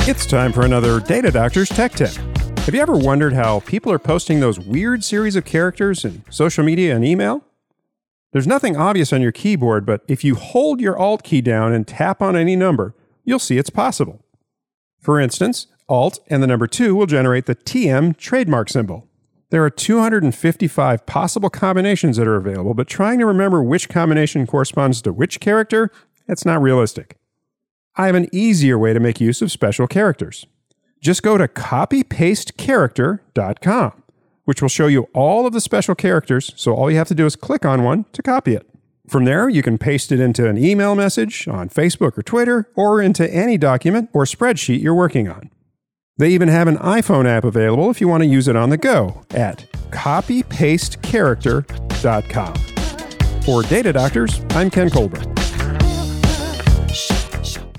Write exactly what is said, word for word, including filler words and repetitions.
It's time for another Data Doctor's Tech Tip. Have you ever wondered how people are posting those weird series of characters in social media and email? There's nothing obvious on your keyboard, but if you hold your Alt key down and tap on any number, you'll see it's possible. For instance, Alt and the number two will generate the T M trademark symbol. There are two hundred fifty-five possible combinations that are available, but trying to remember which combination corresponds to which character, that's not realistic. I have an easier way to make use of special characters. Just go to copy paste character dot com, which will show you all of the special characters, so all you have to do is click on one to copy it. From there, you can paste it into an email message, on Facebook or Twitter, or into any document or spreadsheet you're working on. They even have an iPhone app available if you want to use it on the go at copy paste character dot com. For Data Doctors, I'm Ken Colbert.